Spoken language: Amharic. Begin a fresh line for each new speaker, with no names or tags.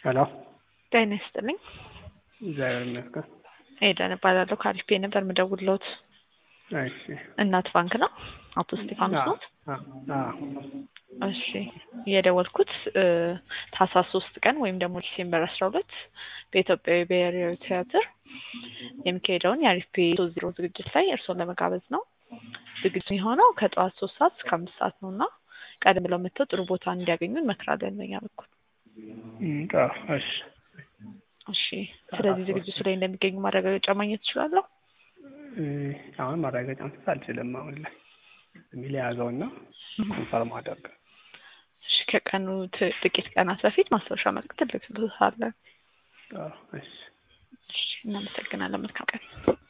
ሄሎ
ጤና ይስጥልኝ።
እግዚአብሔር ይመስገን።
ሄደን እባላለሁ ከአሪፍ ነበር የምደውልልዎት።
እሺ
እናት ባንክ ነው? አቶ እስጢፋኖስ ነው?
አዎ
እሺ የደወልኩት ታህሳስ 3 ቀን ወይም ደግሞ ዲሴምበር 12 በኢትዮጵያ ብሔራዊ ቲያትር የሚካሄደውን የአሪፍ 30 ዝግጅት ላይ እርስዎን ለመጋበዝ ነው። ዝግጅቱ የሆነው ከጠዋት 3 ሰዓት እስከ 5 ሰዓት ነውና ቀደም ብለው መጥተው ጥሩ ቦታ እንዲያገኙ እንመክራለን በእኛ በኩል።
እሺ
እሺ ስለዚህ ዝግጅቱ ላይ እንደሚገኙ ማረጋገጫ ማግኘት እችላለሁ?
አሁን ማረጋገጫ መስጠት አልችልም። አሁን ላይ የሚያዘውና ኮንፈርም አደርግ።
እሺ ከቀኑ ጥቂት ቀናት በፊት ማስታወሻ መልእክት ልክልዎታለን።
እሺ
እናመሰግናለን። መልካም ቀን።